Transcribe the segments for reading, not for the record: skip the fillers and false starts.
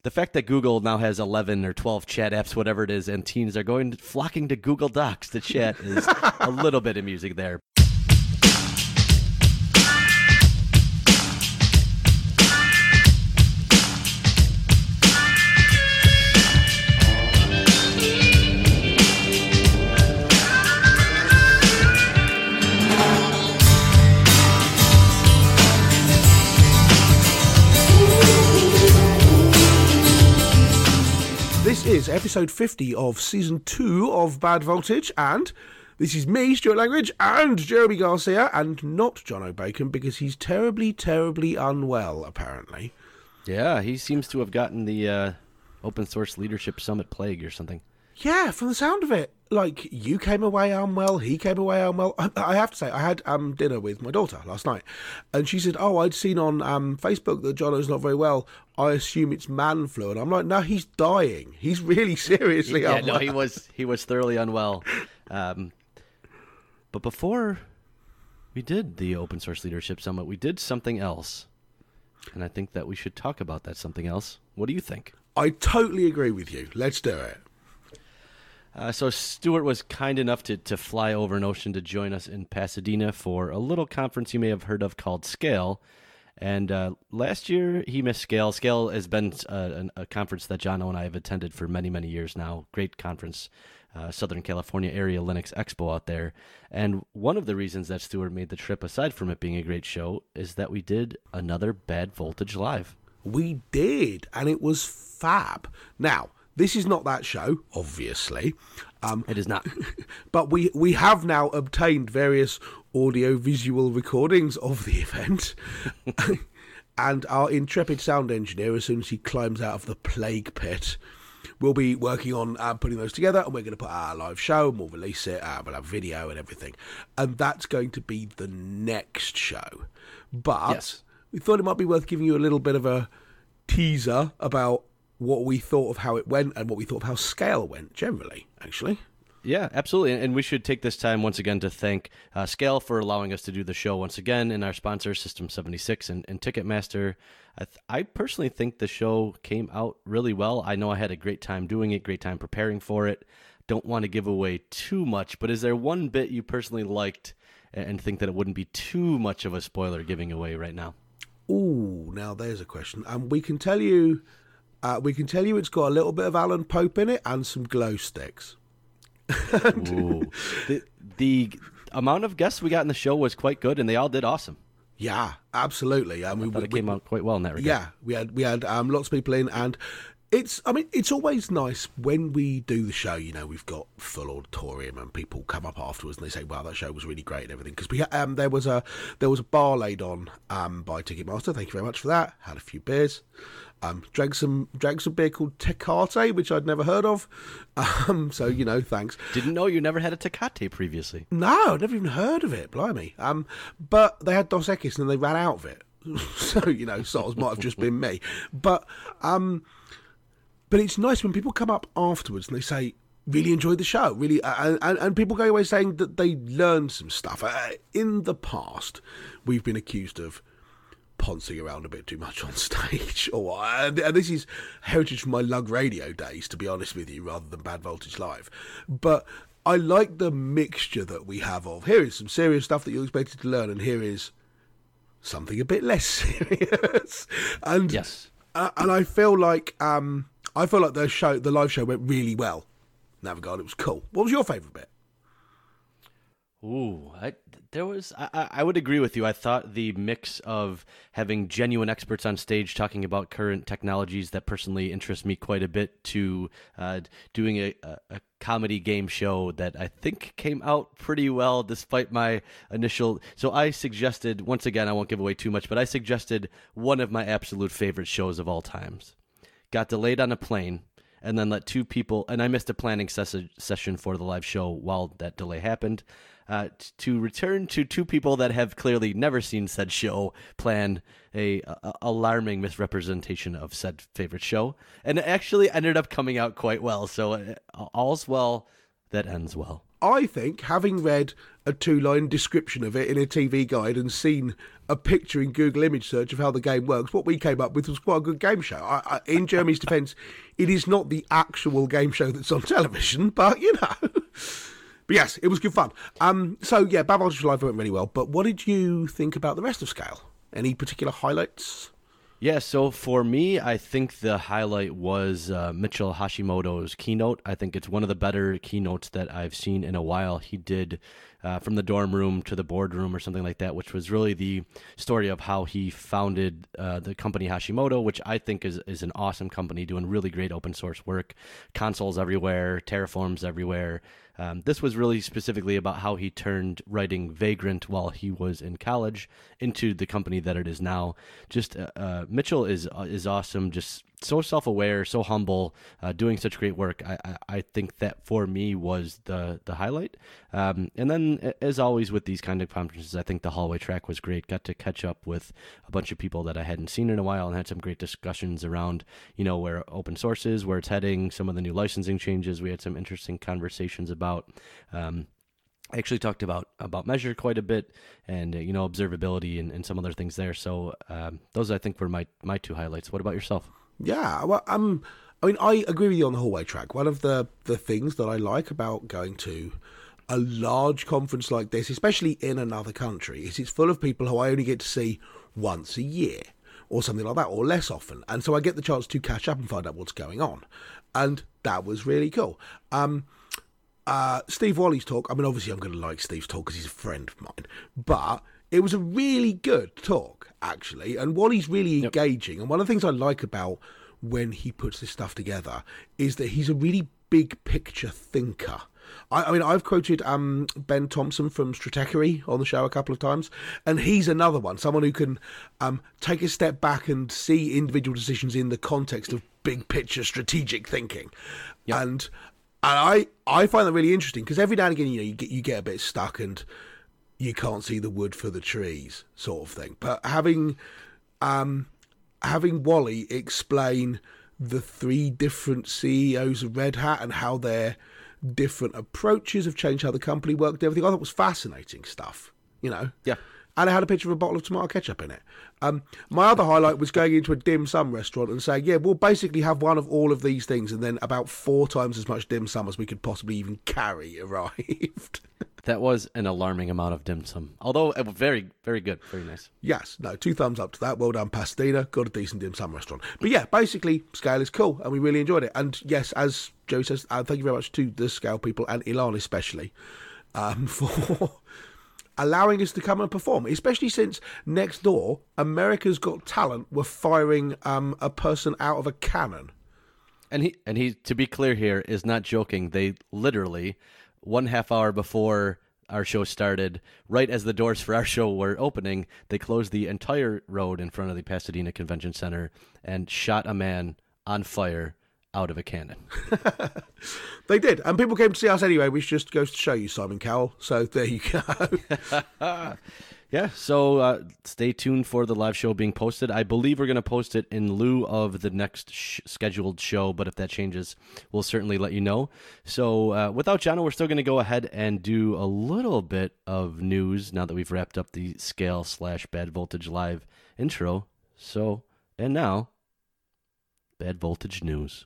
the fact that Google now has 11 or 12 chat apps, whatever it is, and teens are flocking to Google Docs to chat is a little bit amusing there. This is episode 50 of season 2 of Bad Voltage, and this is me, Stuart Langridge, and Jeremy Garcia, and not John O'Bacon, because he's terribly, terribly unwell, apparently. Yeah, he seems to have gotten the Open Source Leadership Summit plague or something. Yeah, from the sound of it. Like, you came away unwell, he came away unwell. I have to say, I had dinner with my daughter last night, and she said, I'd seen on Facebook that Jono's not very well. I assume it's man flu. And I'm like, no, he's dying. He's really seriously unwell. No, he was thoroughly unwell. But before we did the Open Source Leadership Summit, we did something else. And I think that we should talk about that something else. What do you think? I totally agree with you. Let's do it. So Stuart was kind enough to fly over an ocean to join us in Pasadena for a little conference you may have heard of called Scale. And last year he missed Scale. Scale has been a conference that Jono and I have attended for many, many years now. Great conference, Southern California area Linux Expo out there. And one of the reasons that Stuart made the trip, aside from it being a great show, is that we did another Bad Voltage Live. We did, and it was fab. Now, this is not that show, obviously. It is not. But we have now obtained various audio-visual recordings of the event. And our intrepid sound engineer, as soon as he climbs out of the plague pit, will be working on putting those together, and we're going to put our live show, and we'll release it, we'll have video and everything. And that's going to be the next show. But yes, we thought it might be worth giving you a little bit of a teaser about what we thought of how it went and what we thought of how Scale went generally, actually. Yeah, absolutely. And we should take this time once again to thank Scale for allowing us to do the show once again, and our sponsors, System 76 and Ticketmaster. I personally think the show came out really well. I know I had a great time doing it, great time preparing for it. Don't want to give away too much, but is there one bit you personally liked and think that it wouldn't be too much of a spoiler giving away right now? Ooh, now there's a question. We can tell you it's got a little bit of Alan Pope in it and some glow sticks. Ooh. The amount of guests we got in the show was quite good, and they all did awesome. Yeah, absolutely. I thought it came out quite well in that regard. Yeah, we had lots of people in, and it's always nice when we do the show. You know, we've got full auditorium, and people come up afterwards and they say, "Wow, that show was really great" and everything. Because there was a bar laid on by Ticketmaster. Thank you very much for that. Had a few beers. Drank some beer called Tecate, which I'd never heard of. So, thanks. Didn't know you never had a Tecate previously. No, I'd never even heard of it, blimey. But they had Dos Equis and they ran out of it. So, Sottles might have just been me. But it's nice when people come up afterwards and they say, really enjoyed the show, really, and people go away saying that they learned some stuff. In the past, we've been accused of poncing around a bit too much on stage, and this is heritage from my Lug Radio days, to be honest with you, rather than Bad Voltage Live. But I like the mixture that we have of, here is some serious stuff that you're expected to learn, and here is something a bit less serious. And yes, and I feel like the live show went really well in that regard. It was cool. What was your favourite bit? Ooh, I would agree with you. I thought the mix of having genuine experts on stage talking about current technologies that personally interest me quite a bit to doing a comedy game show that I think came out pretty well despite my initial... So I suggested, once again, I won't give away too much, but I suggested one of my absolute favorite shows of all times. Got delayed on a plane, and then let two people... And I missed a planning session for the live show while that delay happened. To return to two people that have clearly never seen said show plan a alarming misrepresentation of said favorite show, and it actually ended up coming out quite well. So all's well that ends well. I think, having read a 2-line description of it in a TV guide and seen a picture in Google image search of how the game works, what we came up with was quite a good game show. In Jeremy's defence, it is not the actual game show that's on television, but, you know. But yes, it was good fun. So, yeah, Bad Voltage Live went really well. But what did you think about the rest of Scale? Any particular highlights? Yeah, so for me, I think the highlight was Mitchell Hashimoto's keynote. I think it's one of the better keynotes that I've seen in a while. He did From the Dorm Room to the Boardroom or something like that, which was really the story of how he founded the company Hashimoto, which I think is an awesome company doing really great open source work, consoles everywhere, Terraforms everywhere. This was really specifically about how he turned writing Vagrant while he was in college into the company that it is now. Just Mitchell is awesome, just so self-aware, so humble, doing such great work. I think that for me was the highlight. And then, as always with these kind of conferences, I think the hallway track was great. Got to catch up with a bunch of people that I hadn't seen in a while and had some great discussions around, where open source is, where it's heading, some of the new licensing changes. We had some interesting conversations about. I actually talked about Measure quite a bit and, observability and some other things there. So those, I think, were my two highlights. What about yourself? Yeah, well, I agree with you on the hallway track. One of the things that I like about going to a large conference like this, especially in another country, is it's full of people who I only get to see once a year or something like that, or less often. And so I get the chance to catch up and find out what's going on. And that was really cool. Steve Wally's talk, obviously I'm going to like Steve's talk because he's a friend of mine, but it was a really good talk, actually, and Wally's really engaging. And one of the things I like about when he puts this stuff together is that he's a really big picture thinker. I've quoted Ben Thompson from Stratechery on the show a couple of times, and he's another one, someone who can take a step back and see individual decisions in the context of big picture strategic thinking. Yep. And I find that really interesting because every now and again, you get a bit stuck and you can't see the wood for the trees, sort of thing. But having Wally explain the 3 different CEOs of Red Hat and how their different approaches have changed how the company worked, everything, I thought was fascinating stuff. Yeah. And it had a picture of a bottle of tomato ketchup in it. My other highlight was going into a dim sum restaurant and saying, yeah, we'll basically have one of all of these things, and then about 4 times as much dim sum as we could possibly even carry arrived. That was an alarming amount of dim sum, although very, very good, very nice. Yes, no, 2 thumbs up to that. Well done, Pasadena. Got a decent dim sum restaurant. But yeah, basically, Scale is cool, and we really enjoyed it. And yes, as Joe says, thank you very much to the Scale people, and Ilan especially, for allowing us to come and perform, especially since next door, America's Got Talent were firing a person out of a cannon. And he, to be clear here, is not joking. They literally, 1/2 hour before our show started, right as the doors for our show were opening, they closed the entire road in front of the Pasadena Convention Center and shot a man on fire out of a cannon. They did, and people came to see us anyway, which just goes to show you, Simon Cowell. So there you go. Yeah, so stay tuned for the live show being posted. I believe we're going to post it in lieu of the next scheduled show, but if that changes, we'll certainly let you know. So without Jono, we're still going to go ahead and do a little bit of news now that we've wrapped up the Scale/Bad Voltage Live intro. So, and now, Bad Voltage News.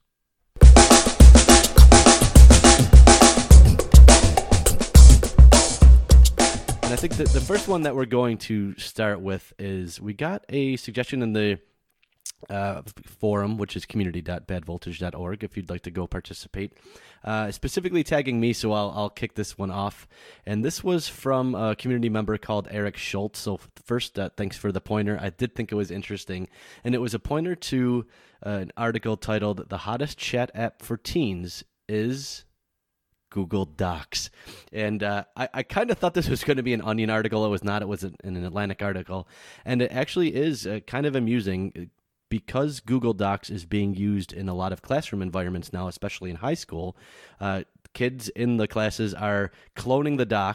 And I think that the first one that we're going to start with is we got a suggestion in the forum, which is community.badvoltage.org, if you'd like to go participate, specifically tagging me, so I'll kick this one off. And this was from a community member called Eric Schultz. So first, thanks for the pointer. I did think it was interesting. And it was a pointer to an article titled, "The Hottest Chat App for Teens is Google Docs." And I kind of thought this was going to be an Onion article. It was not. It was an Atlantic article. And it actually is kind of amusing because Google Docs is being used in a lot of classroom environments now, especially in high school. Kids in the classes are cloning the doc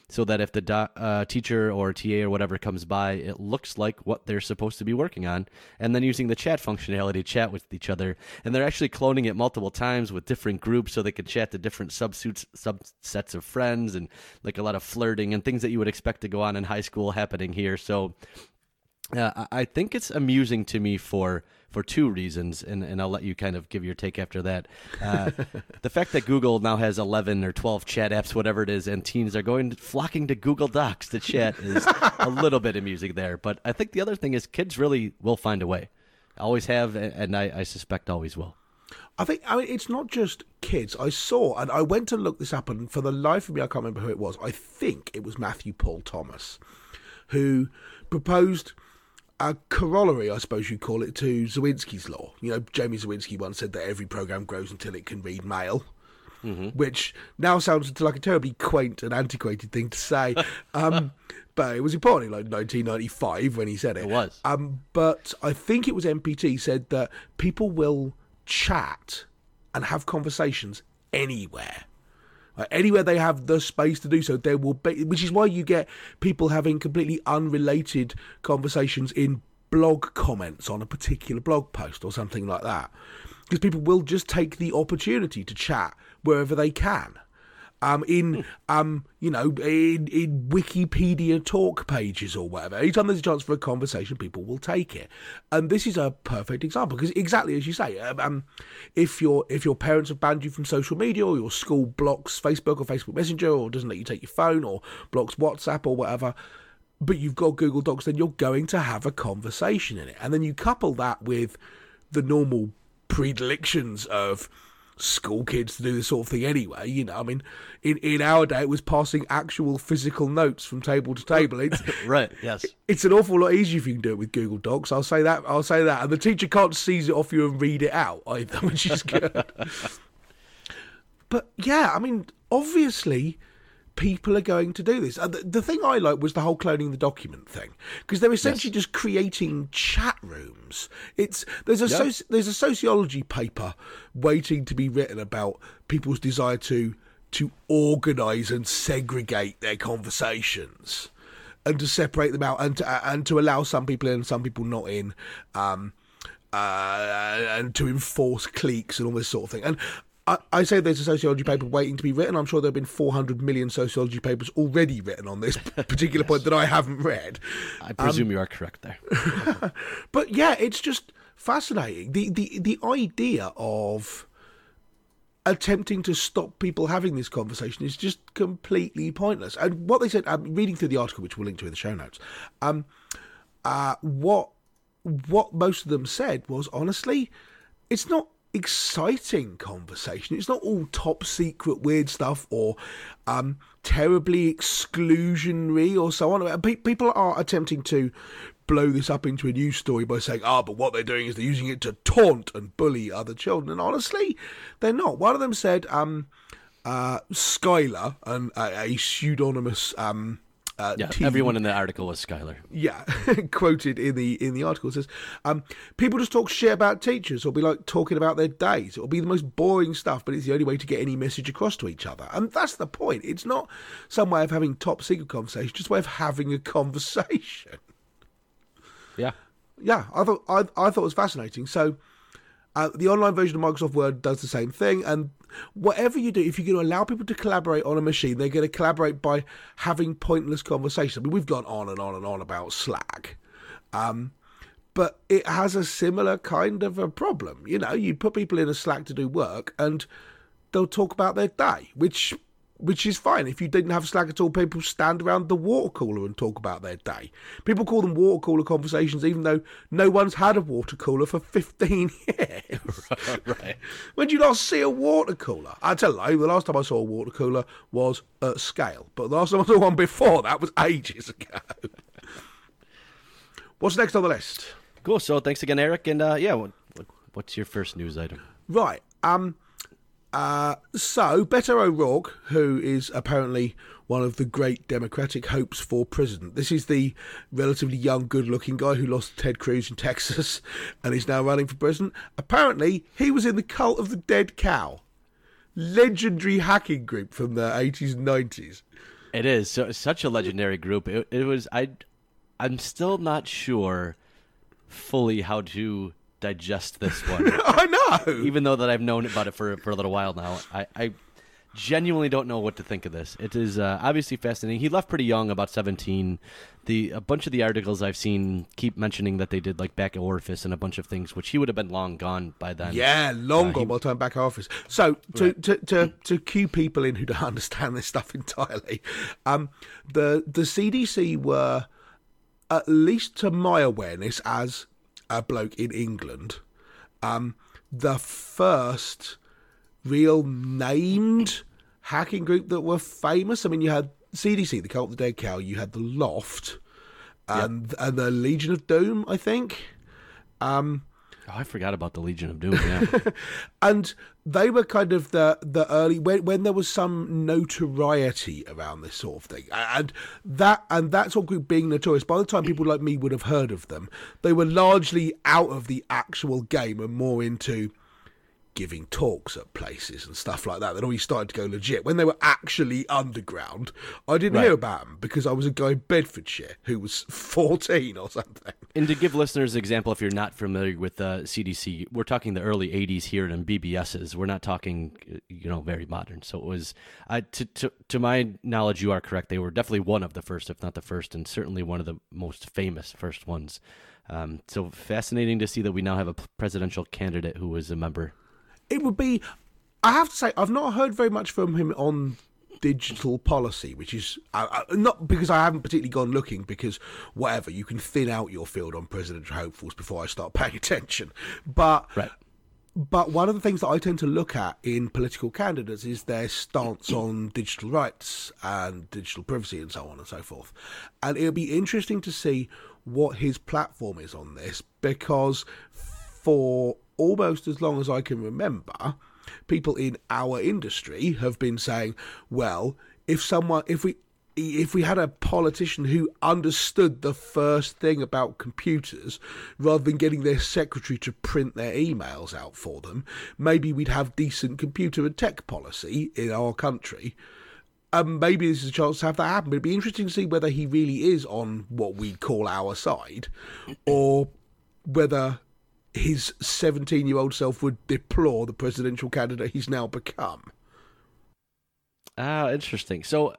so that if the teacher or TA or whatever comes by, it looks like what they're supposed to be working on. And then using the chat functionality to chat with each other. And they're actually cloning it multiple times with different groups so they can chat to different subsets of friends, and like a lot of flirting and things that you would expect to go on in high school happening here. So I think it's amusing to me for two reasons, and I'll let you kind of give your take after that. The fact that Google now has 11 or 12 chat apps, whatever it is, and teens are flocking to Google Docs to chat is a little bit amusing there. But I think the other thing is kids really will find a way. Always have, and I suspect always will. I mean, it's not just kids. I saw, and I went to look this up, and for the life of me, I can't remember who it was. I think it was Matthew Paul Thomas, who proposed a corollary, I suppose you'd call it, to Zawinski's law. You know, Jamie Zawinski once said that every program grows until it can read mail, which now sounds like a terribly quaint and antiquated thing to say. But it was important in like 1995 when he said it. It was. But I think it was MPT said that people will chat and have conversations anywhere. Anywhere they have the space to do so, there will be, which is why you get people having completely unrelated conversations in blog comments on a particular blog post or something like that. Because people will just take the opportunity to chat wherever they can. In Wikipedia talk pages or whatever. Anytime there's a chance for a conversation, people will take it. And this is a perfect example, because exactly as you say, if your parents have banned you from social media, or your school blocks Facebook or Facebook Messenger, or doesn't let you take your phone, or blocks WhatsApp or whatever, but you've got Google Docs, then you're going to have a conversation in it. And then you couple that with the normal predilections of school kids to do this sort of thing anyway. You know, I mean, in our day, it was passing actual physical notes from table to table. It's right. Yes, it's an awful lot easier if you can do it with Google Docs. I'll say that, and the teacher can't seize it off you and read it out either, which is good. But yeah, I mean, obviously, people are going to do this. The thing I like was the whole cloning the document thing, because they're essentially just creating chat rooms. There's a sociology paper waiting to be written about people's desire to organise and segregate their conversations, and to separate them out, and to allow some people in and some people not in, and to enforce cliques and all this sort of thing. And I say there's a sociology paper waiting to be written. I'm sure there have been 400 million sociology papers already written on this particular point that I haven't read. I presume you are correct there. But yeah, it's just fascinating. The idea of attempting to stop people having this conversation is just completely pointless. And what they said, reading through the article, which we'll link to in the show notes, what most of them said was, honestly, it's not exciting conversation. It's not all top secret weird stuff or terribly exclusionary or so on. People are attempting to blow this up into a news story by saying, but what they're doing is they're using it to taunt and bully other children. And honestly, they're not. One of them said, Skylar, a pseudonymous everyone in the article was Skylar. Yeah, quoted in the article, says, people just talk shit about teachers, or be like talking about their days. It'll be the most boring stuff, but it's the only way to get any message across to each other. And that's the point. It's not some way of having top secret conversation, just a way of having a conversation. Yeah. Yeah, I thought it was fascinating. So the online version of Microsoft Word does the same thing, and whatever you do, if you're going to allow people to collaborate on a machine, they're going to collaborate by having pointless conversations. I mean, we've gone on and on and on about Slack, but it has a similar kind of a problem. You know, you put people in a Slack to do work, and they'll talk about their day, which is fine. If you didn't have Slack at all, people stand around the water cooler and talk about their day. People call them water cooler conversations, even though no one's had a water cooler for 15 years. Right. When did you last see a water cooler? I tell you, the last time I saw a water cooler was at scale, but the last time I saw one before that was ages ago. What's next on the list? Cool. So thanks again, Eric. And what's your first news item? Right. So Beto O'Rourke, who is apparently one of the great Democratic hopes for president. This is the relatively young, good-looking guy who lost to Ted Cruz in Texas and is now running for president. Apparently, he was in the cult of the dead cow. Legendary hacking group from the 80s and 90s. It is such a legendary group. It was. I'm still not sure fully how to digest this one. I know. Even though that I've known about it for a little while now, I genuinely don't know what to think of this. It is obviously fascinating. He left pretty young, about 17. A bunch of the articles I've seen keep mentioning that they did like back orifice and a bunch of things, which he would have been long gone by then. Yeah, long gone by the time back office. So to cue people in who don't understand this stuff entirely, the CDC were, at least to my awareness as a bloke in England, the first real named hacking group that were famous. I mean, you had CDC, the Cult of the Dead Cow, you had the Loft, and the Legion of Doom, I think. I forgot about the Legion of Doom, yeah. And they were kind of the early, when there was some notoriety around this sort of thing. And that sort of group being notorious, by the time people like me would have heard of them, they were largely out of the actual game and more into giving talks at places and stuff like that. They'd already started to go legit. When they were actually underground, I didn't hear about them because I was a guy in Bedfordshire who was 14 or something. And to give listeners an example, if you're not familiar with CDC, we're talking the early 80s here in BBSs. We're not talking, very modern. So it was, to my knowledge, you are correct. They were definitely one of the first, if not the first, and certainly one of the most famous first ones. So fascinating to see that we now have a presidential candidate who was a member. It would be, I have to say, I've not heard very much from him on digital policy, which is not because I haven't particularly gone looking, because whatever, you can thin out your field on presidential hopefuls before I start paying attention. But one of the things that I tend to look at in political candidates is their stance on digital rights and digital privacy and so on and so forth. And it'll be interesting to see what his platform is on this, because for almost as long as I can remember, people in our industry have been saying, well, if we had a politician who understood the first thing about computers rather than getting their secretary to print their emails out for them, maybe we'd have decent computer and tech policy in our country. Maybe this is a chance to have that happen. But it'd be interesting to see whether he really is on what we'd call our side, or whether his 17-year-old self would deplore the presidential candidate he's now become. Interesting. So,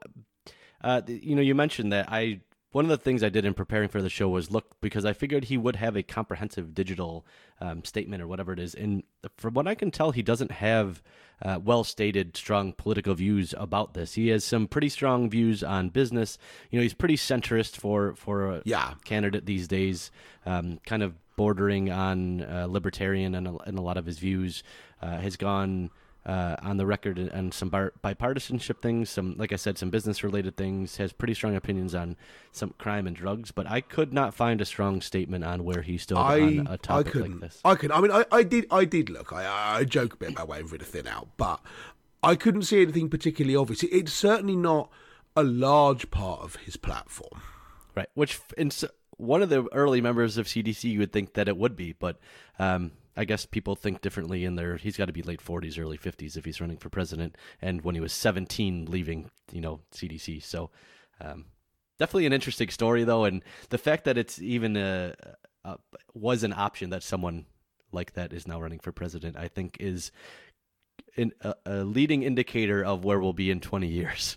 you mentioned that one of the things I did in preparing for the show was look, because I figured he would have a comprehensive digital statement or whatever it is. And from what I can tell, he doesn't have well-stated, strong political views about this. He has some pretty strong views on business. He's pretty centrist for a candidate these days, kind of bordering on libertarian in a lot of his views. Has gone on the record on some bipartisanship things, some, like I said, some business-related things, has pretty strong opinions on some crime and drugs, but I could not find a strong statement on where he stood on a topic like this. I did look. I joke a bit about waiting for it to thin out, but I couldn't see anything particularly obvious. It's certainly not a large part of his platform. Right, which one of the early members of CDC, you would think that it would be, but I guess people think differently he's got to be late 40s, early 50s if he's running for president, and when he was 17 leaving, CDC. So definitely an interesting story, though, and the fact that it's even was an option that someone like that is now running for president, I think is a leading indicator of where we'll be in 20 years.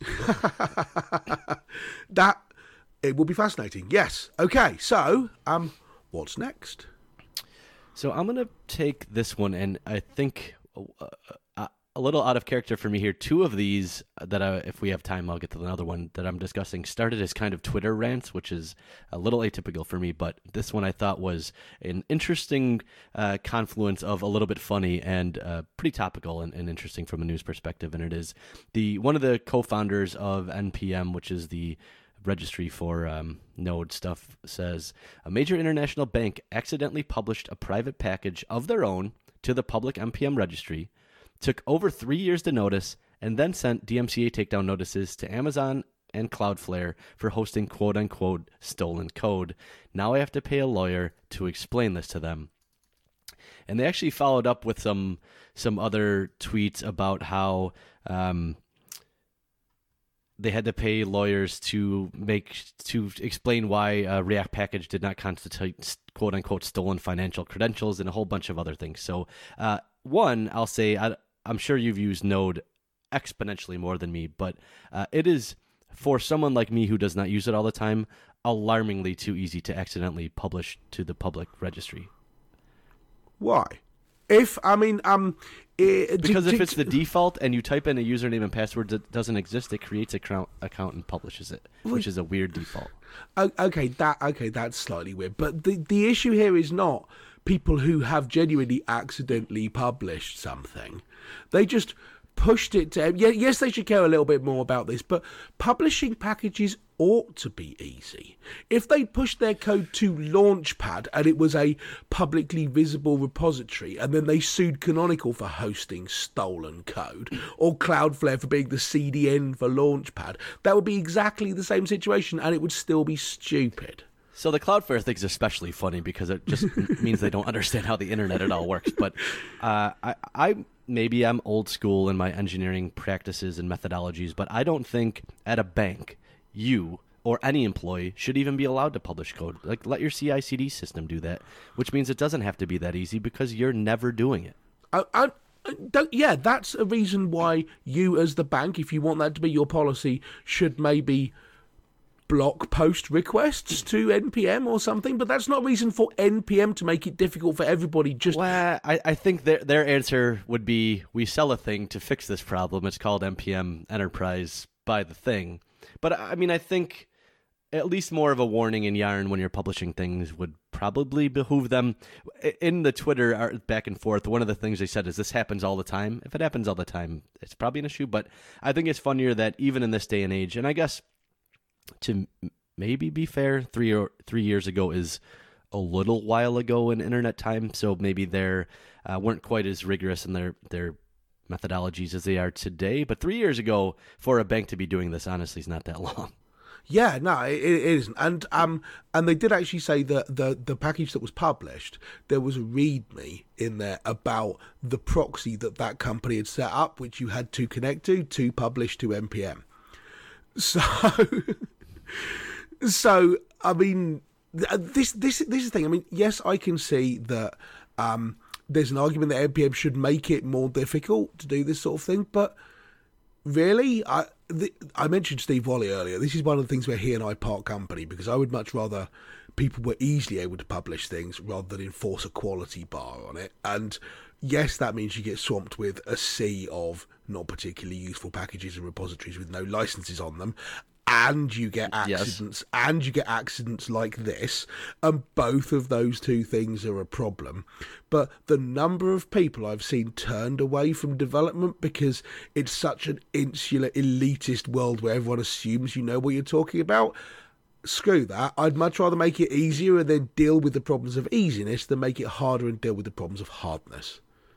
It will be fascinating. Yes. Okay. So, what's next? So I'm going to take this one, and I think a little out of character for me here. Two of these that if we have time, I'll get to another one that I'm discussing, started as kind of Twitter rants, which is a little atypical for me, but this one I thought was an interesting confluence of a little bit funny and pretty topical and interesting from a news perspective, and it is one of the co-founders of NPM, which is the registry for Node stuff, says a major international bank accidentally published a private package of their own to the public NPM registry, took over 3 years to notice, and then sent DMCA takedown notices to Amazon and Cloudflare for hosting quote-unquote stolen code. Now I have to pay a lawyer to explain this to them. And they actually followed up with some they had to pay lawyers to explain why a React package did not constitute quote unquote stolen financial credentials and a whole bunch of other things. So one, I'll say I'm sure you've used Node exponentially more than me, but it is, for someone like me who does not use it all the time, alarmingly too easy to accidentally publish to the public registry. Why? Because if it's the default and you type in a username and password that doesn't exist, it creates an account and publishes it, which is a weird default. Okay, that's slightly weird. But the issue here is not people who have genuinely accidentally published something. They just pushed it to... Yes, they should care a little bit more about this, but publishing packages ought to be easy. If they pushed their code to Launchpad and it was a publicly visible repository, and then they sued Canonical for hosting stolen code, or Cloudflare for being the CDN for Launchpad, that would be exactly the same situation, and it would still be stupid. So the Cloudflare thing's especially funny because it just means they don't understand how the internet at all works. But maybe I'm old school in my engineering practices and methodologies, but I don't think at a bank you or any employee should even be allowed to publish code. Like, let your CI/CD system do that, which means it doesn't have to be that easy because you're never doing it. That's a reason why you as the bank, if you want that to be your policy, should maybe block post requests to NPM or something, but that's not a reason for NPM to make it difficult for everybody. Well, I think their answer would be, we sell a thing to fix this problem. It's called NPM Enterprise, buy the thing. But I mean, I think at least more of a warning in Yarn when you're publishing things would probably behoove them. In the Twitter back and forth, one of the things they said is this happens all the time. If it happens all the time, it's probably an issue, but I think it's funnier that even in this day and age, and I guess to maybe be fair, 3 years ago is a little while ago in internet time, so maybe they weren't quite as rigorous in their methodologies as they are today. But 3 years ago, for a bank to be doing this, honestly, is not that long. Yeah, no, it isn't. And they did actually say that the package that was published, there was a README in there about the proxy that company had set up, which you had to connect to publish to NPM. So I mean, this is the thing. I mean, yes, I can see that there's an argument that NPM should make it more difficult to do this sort of thing, but really, I mentioned Steve Wally earlier. This is one of the things where he and I part company, because I would much rather people were easily able to publish things rather than enforce a quality bar on it. And yes, that means you get swamped with a sea of not particularly useful packages and repositories with no licenses on them, and you get accidents, and you get accidents like this, and both of those two things are a problem. But the number of people I've seen turned away from development because it's such an insular, elitist world where everyone assumes you know what you're talking about, screw that. I'd much rather make it easier and then deal with the problems of easiness than make it harder and deal with the problems of hardness.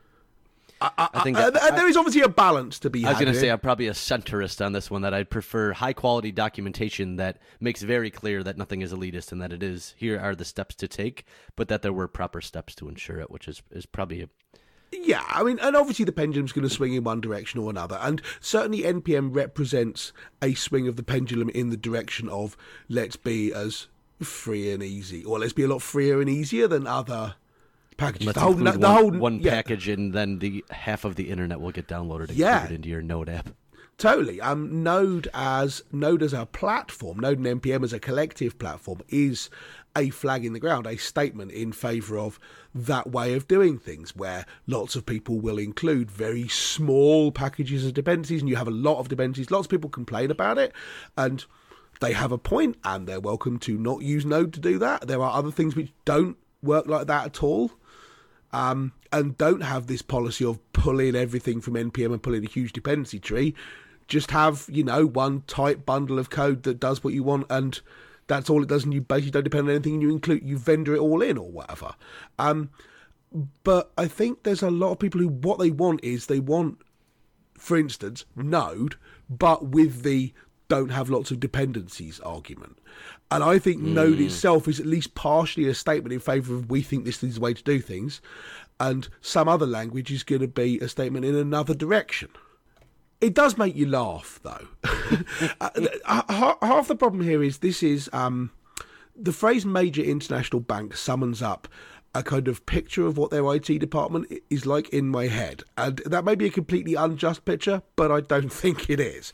I think there is obviously a balance to be had. I was going to say I'm probably a centrist on this one, that I'd prefer high-quality documentation that makes very clear that nothing is elitist and that it is, here are the steps to take, but that there were proper steps to ensure it, which is probably a... Yeah, I mean, and obviously the pendulum's going to swing in one direction or another, and certainly NPM represents a swing of the pendulum in the direction of let's be as free and easy, or let's be a lot freer and easier than other packages. Let's include one package, and then the half of the internet will get downloaded and put into your Node app. Totally. Node as a platform, Node and NPM as a collective platform is a flag in the ground, a statement in favour of that way of doing things, where lots of people will include very small packages of dependencies, and you have a lot of dependencies. Lots of people complain about it, and they have a point, and they're welcome to not use Node to do that. There are other things which don't work like that at all. And don't have this policy of pull in everything from NPM and pull in a huge dependency tree. Just have, one tight bundle of code that does what you want, and that's all it does, and you basically don't depend on anything, and you vendor it all in or whatever. But I think there's a lot of people who, what they want, for instance, Node, but with the don't have lots of dependencies argument. And I think Node itself is at least partially a statement in favour of we think this is the way to do things, and some other language is going to be a statement in another direction. It does make you laugh, though. Half the problem here is this is the phrase major international bank summons up a kind of picture of what their IT department is like in my head. And that may be a completely unjust picture, but I don't think it is.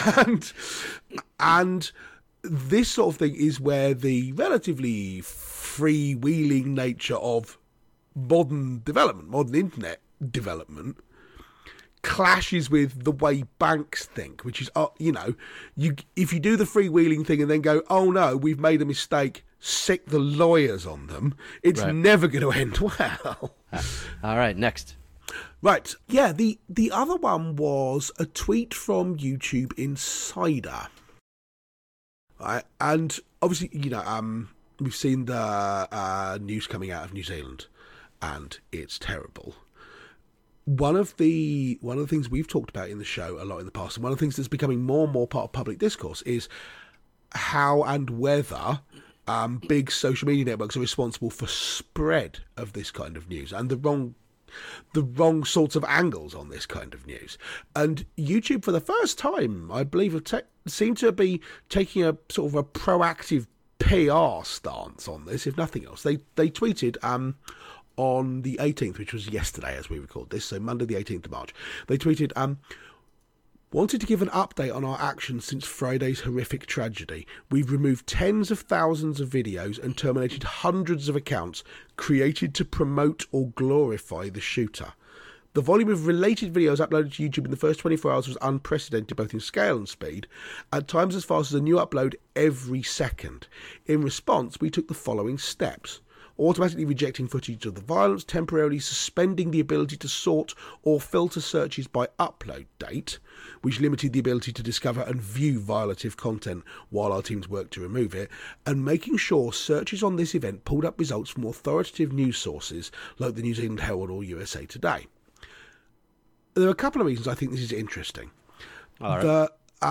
and this sort of thing is where the relatively freewheeling nature of modern development, modern internet development, clashes with the way banks think, which is, if you do the freewheeling thing and then go, oh no, we've made a mistake, sick the lawyers on them, it's never going to end well. All right, next. Right, yeah, the other one was a tweet from YouTube Insider. Right, and obviously, we've seen the news coming out of New Zealand, and it's terrible. One of the things we've talked about in the show a lot in the past, and one of the things that's becoming more and more part of public discourse, is how and whether big social media networks are responsible for spread of this kind of news and the wrong sorts of angles on this kind of news. And YouTube, for the first time, I believe, seem to be taking a sort of a proactive PR stance on this, if nothing else. They tweeted on the 18th, which was yesterday as we record this, so Monday the 18th of March, they tweeted, wanted to give an update on our actions since Friday's horrific tragedy. We've removed tens of thousands of videos and terminated hundreds of accounts created to promote or glorify the shooter. The volume of related videos uploaded to YouTube in the first 24 hours was unprecedented, both in scale and speed, at times as fast as a new upload every second. In response, we took the following steps: automatically rejecting footage of the violence, temporarily suspending the ability to sort or filter searches by upload date, which limited the ability to discover and view violative content while our teams worked to remove it, and making sure searches on this event pulled up results from authoritative news sources like the New Zealand Herald or USA Today. There are a couple of reasons I think this is interesting. All right.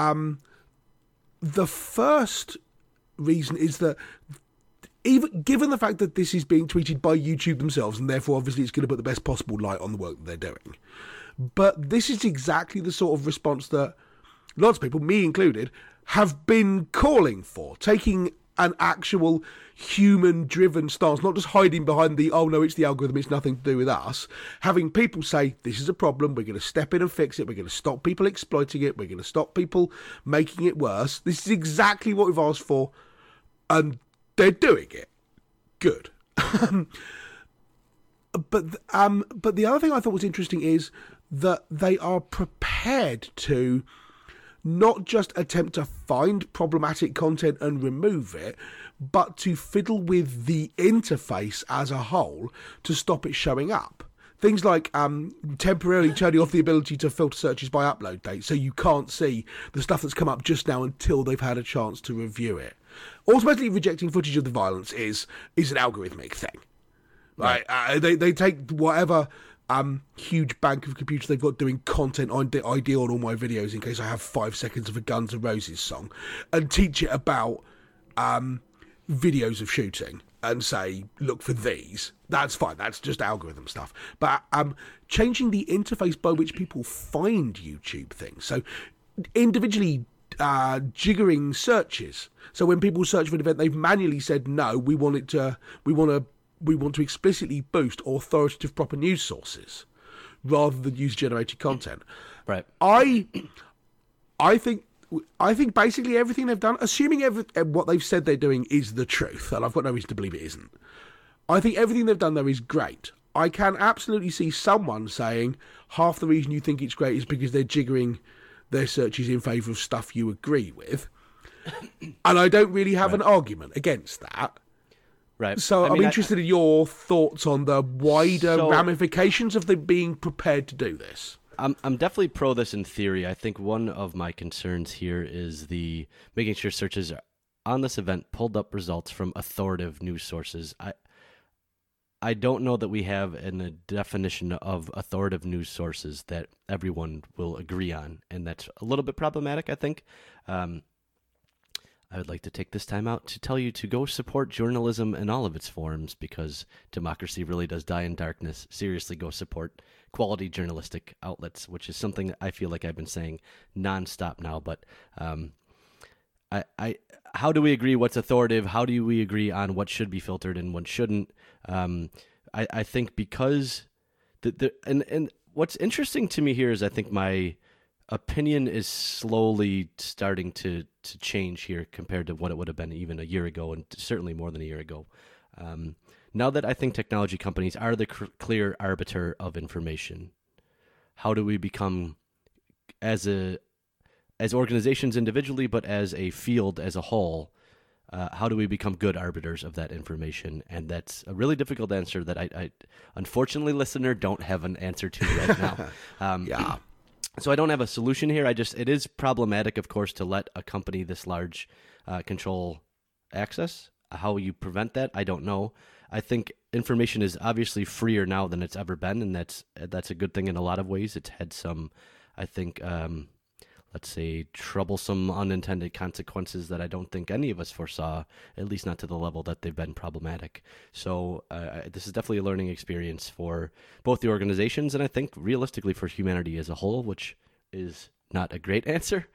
The first reason is that even given the fact that this is being tweeted by YouTube themselves, and therefore obviously it's going to put the best possible light on the work that they're doing, but this is exactly the sort of response that lots of people, me included, have been calling for, taking an actual human-driven stance, not just hiding behind the, oh no, it's the algorithm, it's nothing to do with us, having people say, this is a problem, we're going to step in and fix it, we're going to stop people exploiting it, we're going to stop people making it worse. This is exactly what we've asked for, and they're doing it. Good. But the other thing I thought was interesting is that they are prepared to not just attempt to find problematic content and remove it, but to fiddle with the interface as a whole to stop it showing up. Things like temporarily turning off the ability to filter searches by upload date, so you can't see the stuff that's come up just now until they've had a chance to review it. Automatically rejecting footage of the violence is an algorithmic thing, right? They take whatever huge bank of computers they've got doing content ID on all my videos in case I have 5 seconds of a Guns N' Roses song, and teach it about videos of shooting and say, look for these. That's fine. That's just algorithm stuff. But changing the interface by which people find YouTube things. So individually jiggering searches. So when people search for an event, they've manually said, no, we want to explicitly boost authoritative proper news sources rather than user-generated content. Right. I think basically everything they've done, assuming what they've said they're doing is the truth, and I've got no reason to believe it isn't, I think everything they've done there is great. I can absolutely see someone saying half the reason you think it's great is because they're jiggering their searches in favour of stuff you agree with. And I don't really have an argument against that. Right. So I'm interested in your thoughts on the wider ramifications of them being prepared to do this. I'm definitely pro this in theory. I think one of my concerns here is the making sure searches on this event pulled up results from authoritative news sources. I don't know that we have a definition of authoritative news sources that everyone will agree on, and that's a little bit problematic, I think. I would like to take this time out to tell you to go support journalism in all of its forms, because democracy really does die in darkness. Seriously, go support quality journalistic outlets, which is something that I feel like I've been saying nonstop now. But how do we agree what's authoritative? How do we agree on what should be filtered and what shouldn't? I think because and what's interesting to me here is I think my opinion is slowly starting to change here compared to what it would have been even a year ago, and certainly more than a year ago. Now that I think technology companies are the clear arbiter of information, how do we become, as organizations individually, but as a field as a whole, how do we become good arbiters of that information? And that's a really difficult answer that I unfortunately, listener, don't have an answer to right now. Yeah. So I don't have a solution here. It is problematic, of course, to let a company this large control access. How you prevent that, I don't know. I think information is obviously freer now than it's ever been, and that's a good thing in a lot of ways. It's had some, I think, let's say, troublesome unintended consequences that I don't think any of us foresaw, at least not to the level that they've been problematic. So this is definitely a learning experience for both the organizations and I think realistically for humanity as a whole, which is not a great answer,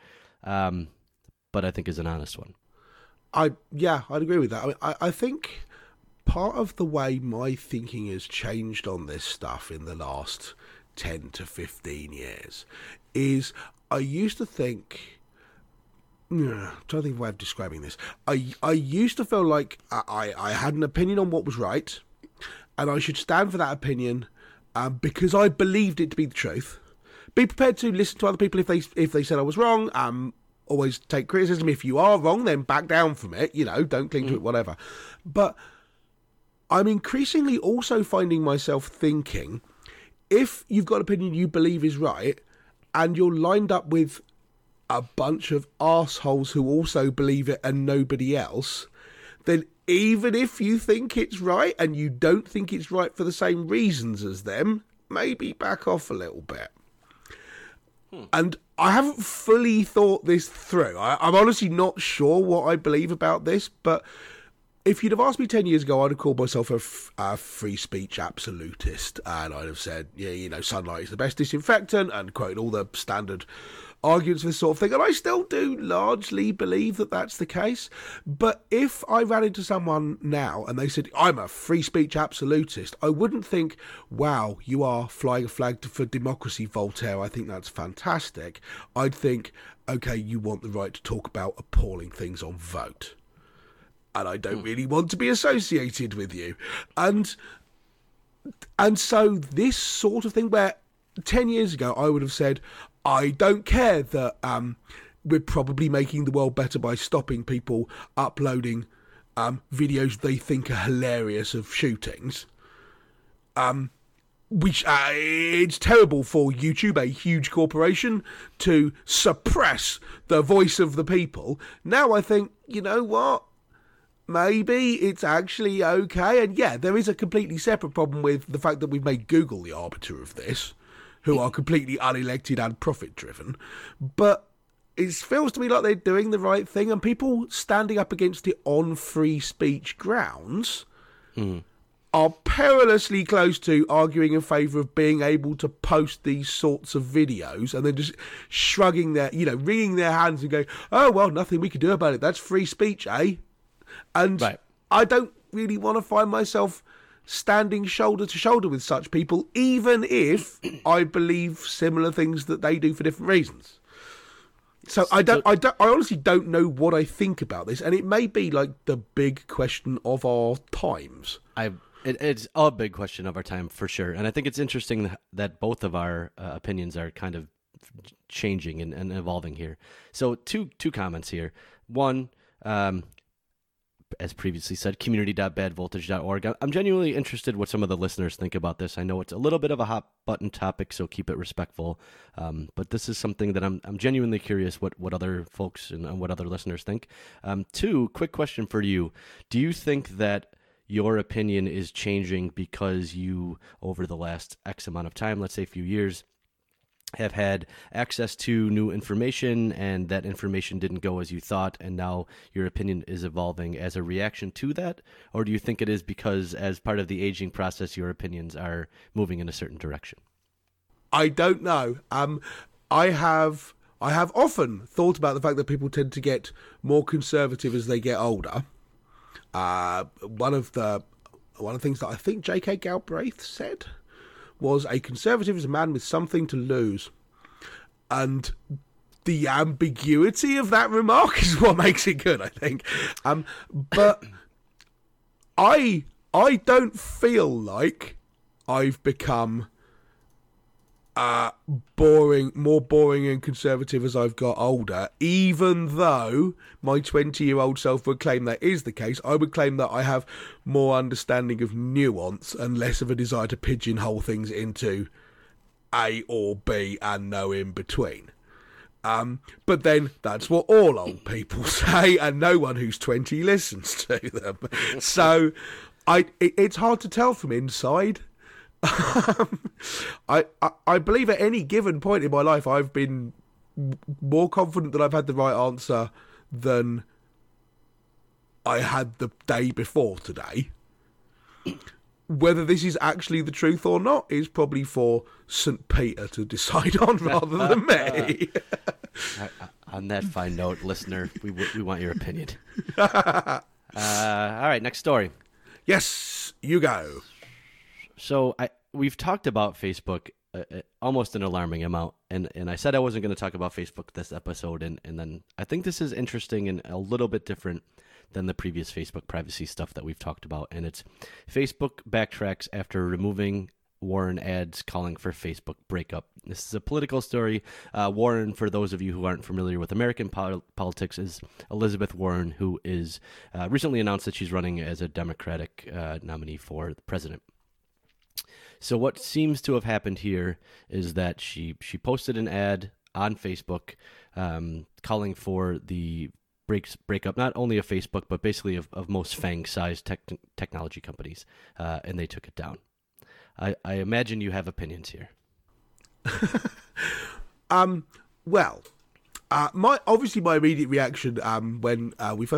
but I think is an honest one. I'd agree with that. I mean, I think part of the way my thinking has changed on this stuff in the last 10 to 15 years is I used to think, I'm trying to think of a way of describing this. I used to feel like I had an opinion on what was right, and I should stand for that opinion because I believed it to be the truth. Be prepared to listen to other people if they said I was wrong. Always take criticism. If you are wrong, then back down from it. Don't cling to it, whatever. But I'm increasingly also finding myself thinking, if you've got an opinion you believe is right, and you're lined up with a bunch of arseholes who also believe it and nobody else, then even if you think it's right and you don't think it's right for the same reasons as them, maybe back off a little bit. And I haven't fully thought this through. I'm honestly not sure what I believe about this, but if you'd have asked me 10 years ago, I'd have called myself a free speech absolutist, and I'd have said, sunlight is the best disinfectant, and quoted all the standard arguments for this sort of thing, and I still do largely believe that that's the case. But if I ran into someone now and they said, I'm a free speech absolutist, I wouldn't think, wow, you are flying a flag for democracy, Voltaire, I think that's fantastic. I'd think, okay, you want the right to talk about appalling things on Vote. And I don't really want to be associated with you. And so this sort of thing where 10 years ago I would have said, I don't care that we're probably making the world better by stopping people uploading videos they think are hilarious of shootings. Which it's terrible for YouTube, a huge corporation, to suppress the voice of the people. Now I think, you know what? Maybe it's actually okay. And yeah, there is a completely separate problem with the fact that we've made Google the arbiter of this, who are completely unelected and profit-driven. But it feels to me like they're doing the right thing, and people standing up against it on free speech grounds are perilously close to arguing in favour of being able to post these sorts of videos and then just shrugging their, wringing their hands and going, oh, well, nothing we can do about it. That's free speech, eh? And right. I don't really want to find myself standing shoulder to shoulder with such people, even if I believe similar things that they do for different reasons. So I honestly don't know what I think about this, and it may be like the big question of our times. It's a big question of our time for sure, and I think it's interesting that both of our opinions are kind of changing and evolving here. So two comments here. One, as previously said, community.badvoltage.org. I'm genuinely interested what some of the listeners think about this. I know it's a little bit of a hot button topic, so keep it respectful. But this is something that I'm genuinely curious what other folks and what other listeners think. Two, quick question for you. Do you think that your opinion is changing because you, over the last X amount of time, let's say a few years, have had access to new information, and that information didn't go as you thought, and now your opinion is evolving as a reaction to that? Or do you think it is because as part of the aging process, your opinions are moving in a certain direction? I don't know. I have often thought about the fact that people tend to get more conservative as they get older. One of the things that I think J.K. Galbraith said was, a conservative is a man with something to lose. And the ambiguity of that remark is what makes it good, I think. But I don't feel like I've become more boring and conservative as I've got older, even though my 20-year-old self would claim that is the case. I would claim that I have more understanding of nuance and less of a desire to pigeonhole things into A or B and no in between. But then that's what all old people say, and no one who's 20 listens to them. So it's hard to tell from inside. I believe at any given point in my life I've been more confident that I've had the right answer than I had the day before today. Whether this is actually the truth or not is probably for St. Peter to decide on rather than me. On that fine note, listener, we want your opinion. All right, next story. Yes, you go. So we've talked about Facebook almost an alarming amount, and I said I wasn't going to talk about Facebook this episode, and then I think this is interesting and a little bit different than the previous Facebook privacy stuff that we've talked about, and it's Facebook backtracks after removing Warren ads calling for Facebook breakup. This is a political story. Warren, for those of you who aren't familiar with American politics, is Elizabeth Warren, who is recently announced that she's running as a Democratic nominee for the president. So what seems to have happened here is that she posted an ad on Facebook calling for the breakup, not only of Facebook, but basically of most FANG-sized technology companies, and they took it down. I imagine you have opinions here. Well, my immediate reaction when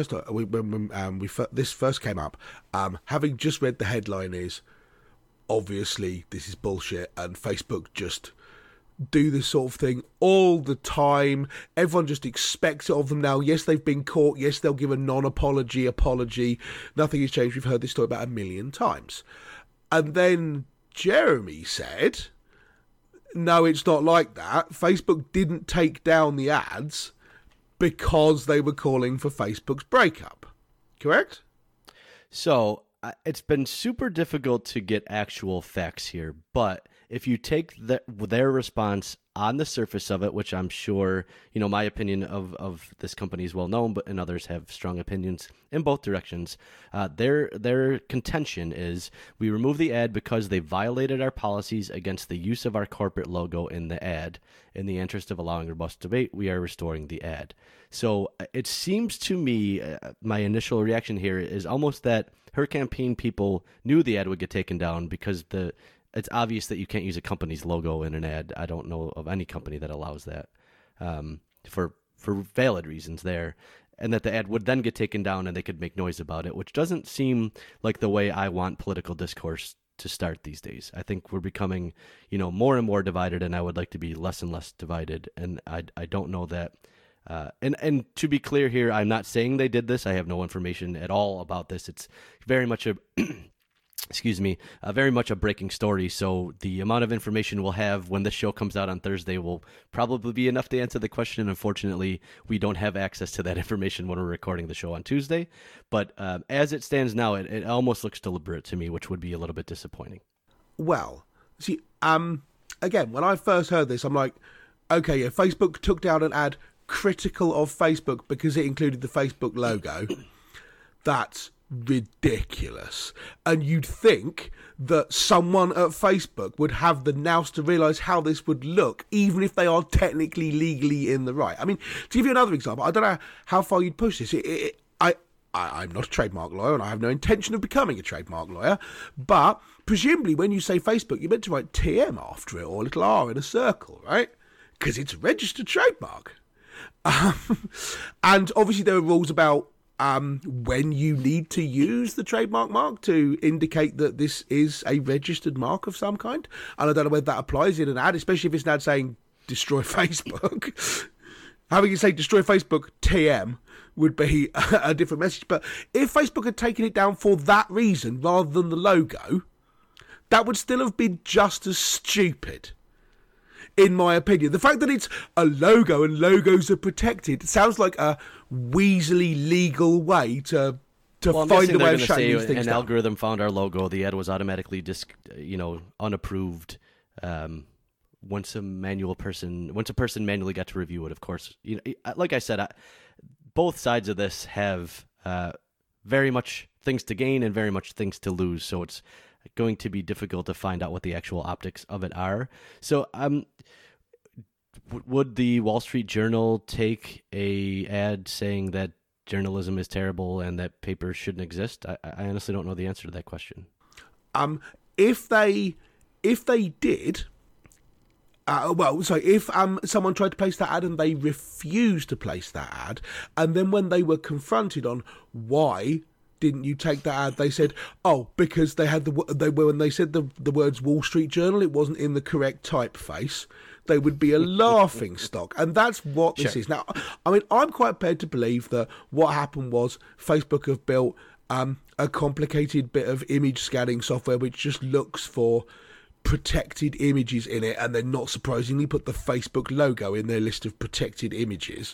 this first came up, having just read the headline, is obviously this is bullshit, and Facebook just do this sort of thing all the time. Everyone just expects it of them now. Yes, they've been caught. Yes, they'll give a non-apology apology. Nothing has changed. We've heard this story about 1 million times. And then Jeremy said, no, it's not like that. Facebook didn't take down the ads because they were calling for Facebook's breakup. Correct? So it's been super difficult to get actual facts here, but if you take their response on the surface of it, which I'm sure, my opinion of this company is well known, but and others have strong opinions in both directions. Their contention is, we removed the ad because they violated our policies against the use of our corporate logo in the ad. In the interest of allowing robust debate, we are restoring the ad. So it seems to me, my initial reaction here is almost that her campaign people knew the ad would get taken down because it's obvious that you can't use a company's logo in an ad. I don't know of any company that allows that for valid reasons there. And that the ad would then get taken down and they could make noise about it, which doesn't seem like the way I want political discourse to start these days. I think we're becoming, more and more divided, and I would like to be less and less divided. And I don't know that. And to be clear here, I'm not saying they did this. I have no information at all about this. It's very much very much a breaking story. So the amount of information we'll have when this show comes out on Thursday will probably be enough to answer the question. Unfortunately, we don't have access to that information when we're recording the show on Tuesday. But as it stands now, it almost looks deliberate to me, which would be a little bit disappointing. Well, see, again, when I first heard this, I'm like, okay, yeah, Facebook took down an ad critical of Facebook because it included the Facebook logo. That's ridiculous. And you'd think that someone at Facebook would have the nous to realise how this would look, even if they are technically legally in the right. I mean, to give you another example, I don't know how far you'd push this. I'm not a trademark lawyer, and I have no intention of becoming a trademark lawyer, but presumably when you say Facebook, you're meant to write TM after it, or a little R in a circle, right? Because it's a registered trademark. And obviously there are rules about when you need to use the trademark mark to indicate that this is a registered mark of some kind. And I don't know whether that applies in an ad, especially if it's an ad saying destroy Facebook. Having it say destroy Facebook TM would be a different message. But if Facebook had taken it down for that reason rather than the logo, that would still have been just as stupid, in my opinion. The fact that it's a logo and logos are protected sounds like a weaselly legal way to find a way of shutting these things down. An algorithm found our logo. The ad was automatically unapproved. Once a person manually got to review it, of course. Like I said, both sides of this have very much things to gain and very much things to lose. So it's going to be difficult to find out what the actual optics of it are. So, would the Wall Street Journal take a ad saying that journalism is terrible and that papers shouldn't exist? I honestly don't know the answer to that question. If they did. If someone tried to place that ad and they refused to place that ad, and then when they were confronted on why didn't you take that ad, they said, because when they said the words Wall Street Journal, it wasn't in the correct typeface, they would be a laughing stock. And that's what this is. Now, I mean, I'm quite prepared to believe that what happened was Facebook have built a complicated bit of image scanning software which just looks for protected images in it, and then not surprisingly put the Facebook logo in their list of protected images.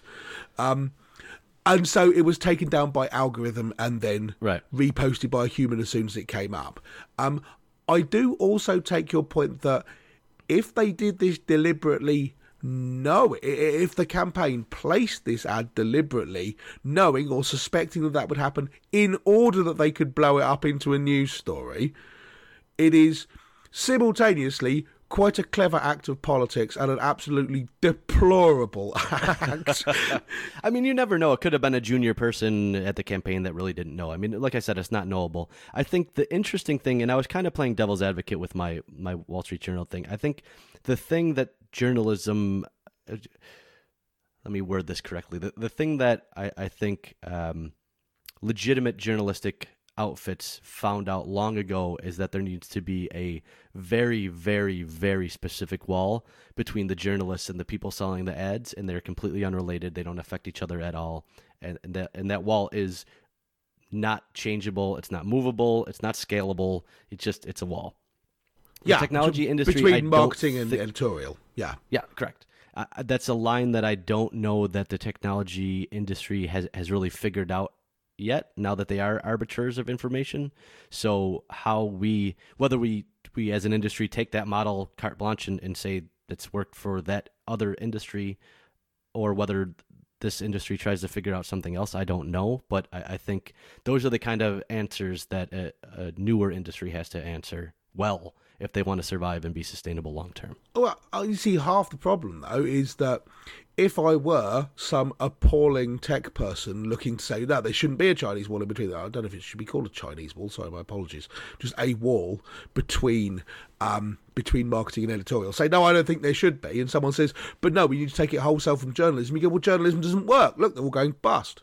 And so it was taken down by algorithm and then reposted by a human as soon as it came up. I do also take your point that if they did this deliberately, if the campaign placed this ad deliberately, knowing or suspecting that would happen in order that they could blow it up into a news story, it is simultaneously quite a clever act of politics and an absolutely deplorable act. I mean, you never know. It could have been a junior person at the campaign that really didn't know. I mean, like I said, it's not knowable. I think the interesting thing, and I was kind of playing devil's advocate with my Wall Street Journal thing, I think the thing that journalism... let me word this correctly. The thing that I think legitimate journalistic outfits found out long ago is that there needs to be a very, very, very specific wall between the journalists and the people selling the ads, and they're completely unrelated. They don't affect each other at all, and that wall is not changeable. It's not movable. It's not scalable. It's a wall. The technology industry between marketing and editorial. Yeah, correct. That's a line that I don't know that the technology industry has really figured out yet, now that they are arbiters of information. So whether we as an industry take that model carte blanche and say it's worked for that other industry, or whether this industry tries to figure out something else, I don't know. But I think those are the kind of answers that a newer industry has to answer well if they want to survive and be sustainable long term. Well, you see, half the problem, though, is that if I were some appalling tech person looking to say, no, there shouldn't be a Chinese wall in between, I don't know if it should be called a Chinese wall, sorry, my apologies, just a wall between marketing and editorial. Say, no, I don't think there should be. And someone says, but no, we need to take it wholesale from journalism. You go, well, journalism doesn't work. Look, they're all going bust.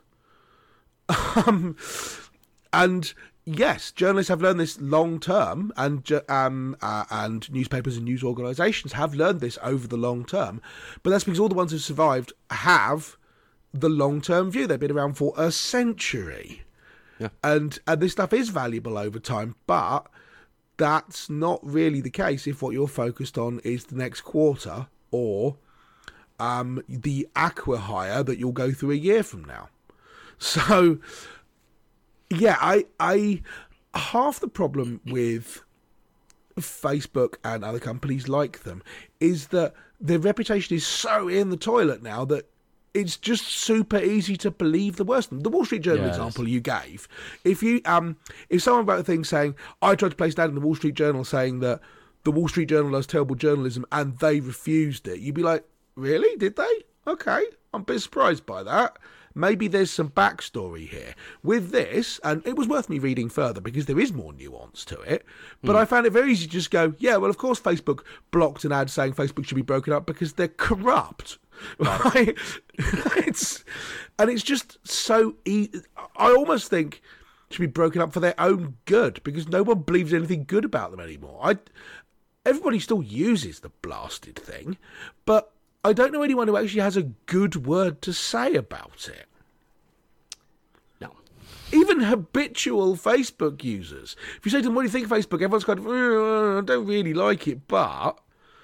And yes, journalists have learned this long term, and newspapers and news organisations have learned this over the long term. But that's because all the ones who've survived have the long term view. They've been around for a century, and this stuff is valuable over time. But that's not really the case if what you're focused on is the next quarter or the acqui-hire that you'll go through a year from now. So. Yeah, I half the problem with Facebook and other companies like them is that their reputation is so in the toilet now that it's just super easy to believe the worst. The Wall Street Journal example you gave, if someone wrote a thing saying, I tried to place that in the Wall Street Journal saying that the Wall Street Journal does terrible journalism and they refused it, you'd be like, really? Did they? Okay, I'm a bit surprised by that. maybe there's some backstory here. With this, and it was worth me reading further because there is more nuance to it, but I found it very easy to just go, yeah, well, of course Facebook blocked an ad saying Facebook should be broken up because they're corrupt. Right? it's just so easy. I almost think it should be broken up for their own good because no one believes anything good about them anymore. Everybody still uses the blasted thing, but I don't know anyone who actually has a good word to say about it. No. Even habitual Facebook users. If you say to them, what do you think of Facebook? Everyone's kind of, I don't really like it, but...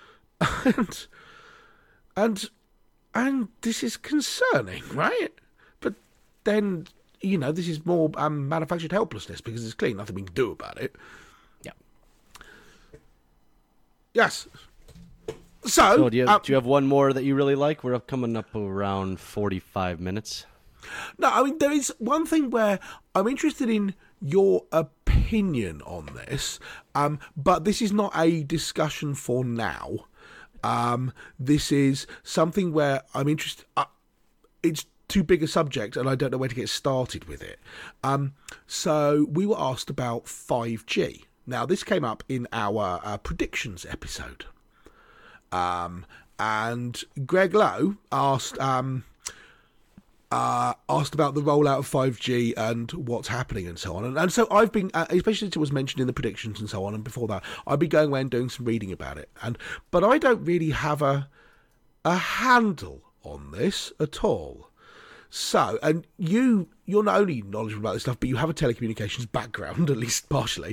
And this is concerning, right? But then, this is more manufactured helplessness because it's clearly nothing we can do about it. Yeah. Yes. So do you have one more that you really like? We're coming up around 45 minutes. No, I mean, there is one thing where I'm interested in your opinion on this, but this is not a discussion for now. This is something where I'm interested. It's too big a subject, and I don't know where to get started with it. So we were asked about 5G. Now, this came up in our predictions episode. And Greg Lowe asked about the rollout of 5G and what's happening and so on. And so I've been, especially since it was mentioned in the predictions and so on, and before that, I've been going away and doing some reading about it. But I don't really have a handle on this at all. So, and you're not only knowledgeable about this stuff, but you have a telecommunications background, at least partially.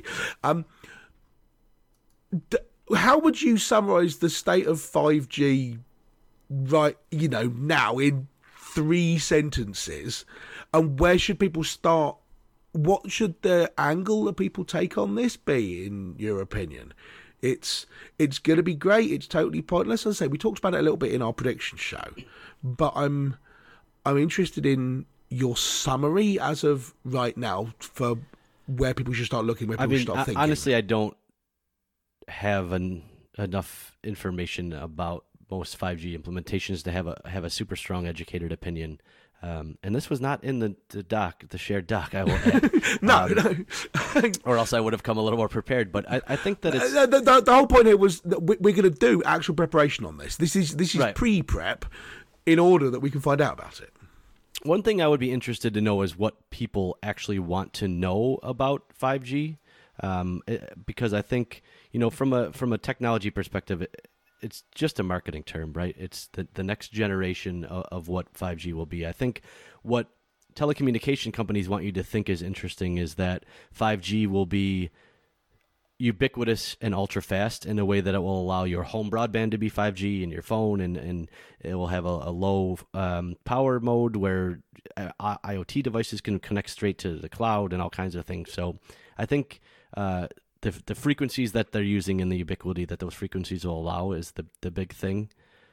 How would you summarise the state of 5G right, now in 3 sentences? And where should people start? What should the angle that people take on this be, in your opinion? It's going to be great. It's totally pointless. As I say, we talked about it a little bit in our prediction show, but I'm interested in your summary as of right now for where people should start looking, where people should start thinking. Honestly, I don't have enough information about most 5G implementations to have a super strong educated opinion. And this was not in the shared doc, I will add. No. Or else I would have come a little more prepared. But I think that it's... The whole point here was that we're going to do actual preparation on this. This is right. Pre-prep in order that we can find out about it. One thing I would be interested to know is what people actually want to know about 5G. Because I think, from a technology perspective, it's just a marketing term, right? It's the next generation of what 5G will be. I think what telecommunication companies want you to think is interesting is that 5G will be ubiquitous and ultra fast in a way that it will allow your home broadband to be 5G and your phone, and it will have a low power mode where IoT devices can connect straight to the cloud and all kinds of things. So I think the frequencies that they're using and the ubiquity that those frequencies will allow is the big thing.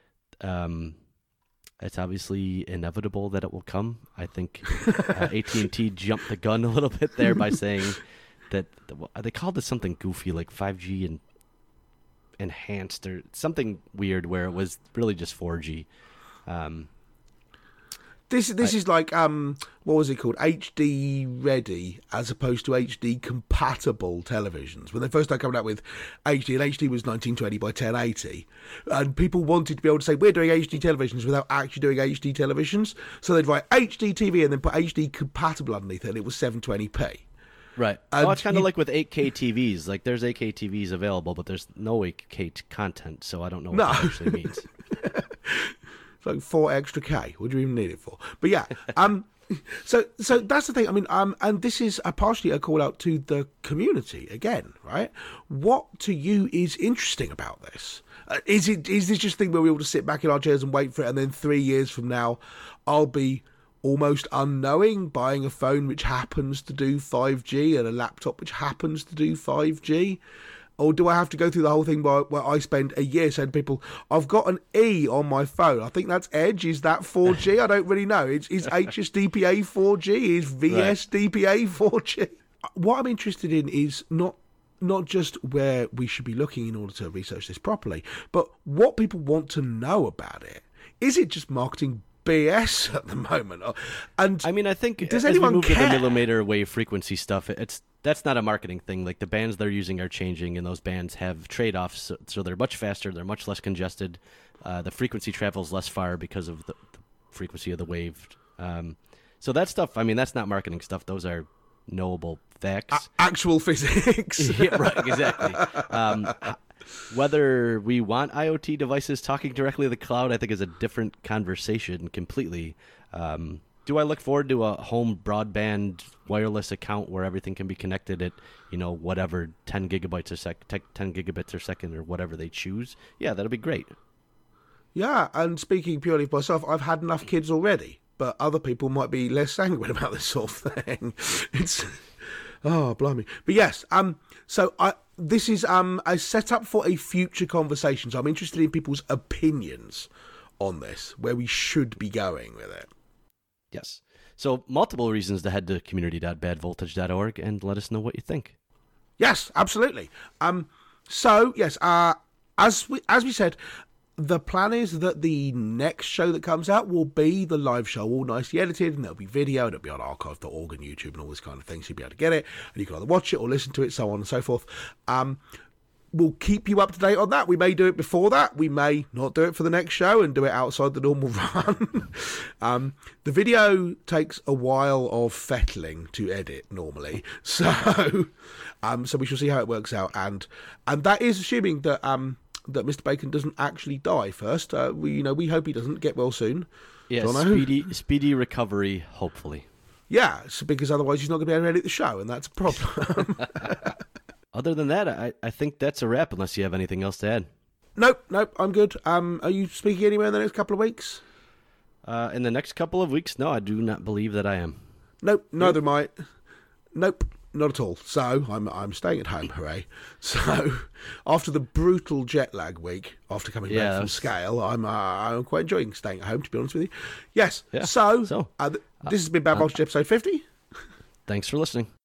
It's obviously inevitable that it will come. I think AT&T jumped the gun a little bit there by saying that they called it something goofy like 5G and enhanced or something weird where it was really just 4G. This is like what was it called? HD ready as opposed to HD compatible televisions. When they first started coming out with HD, and HD was 1920 by 1080, and people wanted to be able to say we're doing HD televisions without actually doing HD televisions, so they'd write HD TV and then put HD compatible underneath it, and it was 720p. Right. Well, it's kind of like with 8K TVs. Like there's 8K TVs available, but there's no 8K content, so I don't know what that actually means. It's like 4 extra K. What do you even need it for? But yeah, so that's the thing. I mean, and this is partially a call out to the community again, right? What to you is interesting about this? Is this just a thing where we all just sit back in our chairs and wait for it, and then 3 years from now, I'll be almost unknowing buying a phone which happens to do 5G and a laptop which happens to do 5G? Or do I have to go through the whole thing where I spend a year saying to people, I've got an E on my phone. I think that's Edge. Is that 4G? I don't really know. Is HSDPA 4G? Is VSDPA 4G? What I'm interested in is not just where we should be looking in order to research this properly, but what people want to know about it. Is it just marketing BS at the moment. And I mean, I think does as anyone we move care? to the millimeter wave frequency stuff, that's not a marketing thing. Like the bands they're using are changing, and those bands have trade-offs, so they're much faster, they're much less congested. The frequency travels less far because of the frequency of the wave. So that stuff, I mean, that's not marketing stuff. Those are knowable facts. Actual physics. Yeah, right, exactly. Whether we want IoT devices talking directly to the cloud, I think is a different conversation completely. Do I look forward to a home broadband wireless account where everything can be connected at, whatever 10 gigabits a second or whatever they choose? Yeah, that'll be great. Yeah, and speaking purely for myself, I've had enough kids already, but other people might be less sanguine about this sort of thing. It's blimey. But yes, this is a setup for a future conversation. So I'm interested in people's opinions on this, where we should be going with it. Yes. So multiple reasons to head to community.badvoltage.org and let us know what you think. Yes, absolutely. So yes, as we said, the plan is that the next show that comes out will be the live show, all nicely edited, and there'll be video, and it'll be on archive.org and YouTube and all this kind of thing, so you'll be able to get it, and you can either watch it or listen to it, so on and so forth. We'll keep you up to date on that. We may do it before that. We may not do it for the next show and do it outside the normal run. The video takes a while of fettling to edit normally, so we shall see how it works out, and that is assuming that Mr. Bacon doesn't actually die first. We hope he doesn't. Get well soon. Yeah, speedy recovery, hopefully. Yeah, because otherwise he's not going to be able to edit the show, and that's a problem. Other than that, I think that's a wrap, unless you have anything else to add. Nope, I'm good. Are you speaking anywhere in the next couple of weeks? In the next couple of weeks, no, I do not believe that I am. Nope, neither am I. Nope, not at all. So I'm staying at home, hooray. So after the brutal jet lag week, after coming back from Scale, I'm quite enjoying staying at home, to be honest with you. Yes, yeah. so this has been Bad Voltage episode 50. Thanks for listening.